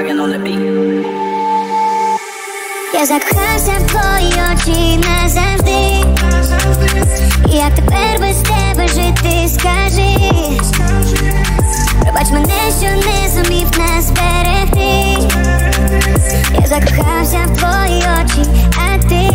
Morgan on the beat. Я закохався в твої очі назавжди. Як тепер без тебе жити, скажи. Пробач мене, що не зумів нас зберегти. Я закохався в твої очі, а ти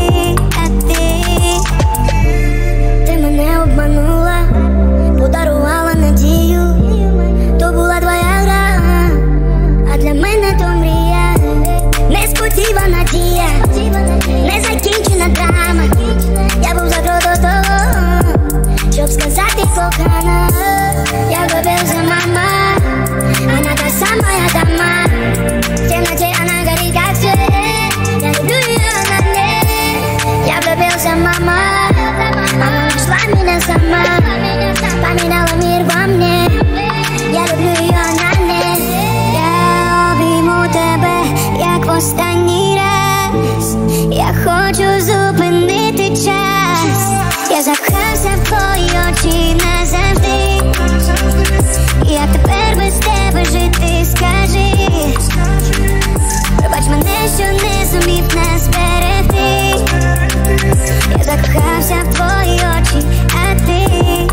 мене обманула, подарувала надію. То була твоя гра, а для мене то мрія. Несподівана дія, незакінчена драма. Я був закрито з того, щоб сказати кохана. Я влюбився, мама, она та самая дама. В темноте она горит, как свет. Я люблю ее на мне. Я влюбился, мама, она нашла меня сама. Поменяла мир во мне. Я люблю ее на мне. Я обійму тебе, як в останній раз. Я хочу зупинити час. Я закохався в твої очі назавжди. Як тепер без тебе жити, скажи. Пробач мене, що не зумів нас зберегти. Я закохався в твої очі, а ти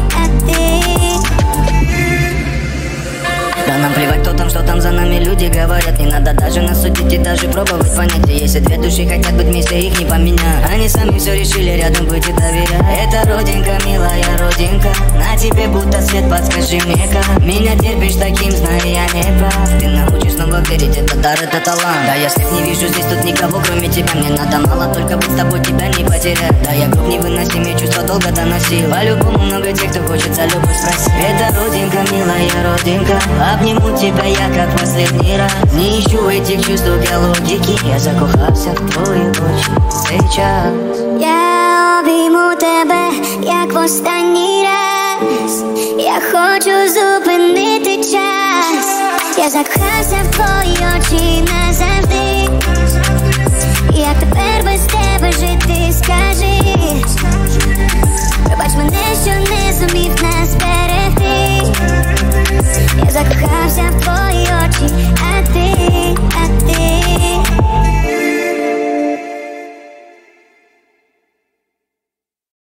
Да нам плевать, кто там, что там за нами люди говорят. Не надо даже нас судить и даже пробовать понять. Если две души хотят быть вместе, их не поменять. Они сами все решили рядом быть и доверять. Это родинка, милая родинка. На тебе будто свет, подскажи мне как. Меня терпишь таким, знаю, я не прав. Ты научишь снова верить, это дар, это талант. Да я след не вижу здесь тут никого, кроме тебя. Мне надо мало, только быть с тобой, тебя не потерять. Да я груб невыносимый, чувства долго доносил. По-любому много тех, кто хочет за любовь спросить. Это родинка, милая родинка. Обниму тебя я как последний раз. Не ищу этих чувств для логики. Я закохався в твої очі сейчас. Я обійму тебе, як в останній раз. Я хочу зупинити час. Я закохався в твої очі назавжди. Як тепер без тебе жити, скажи. Пробач мене, що не зумів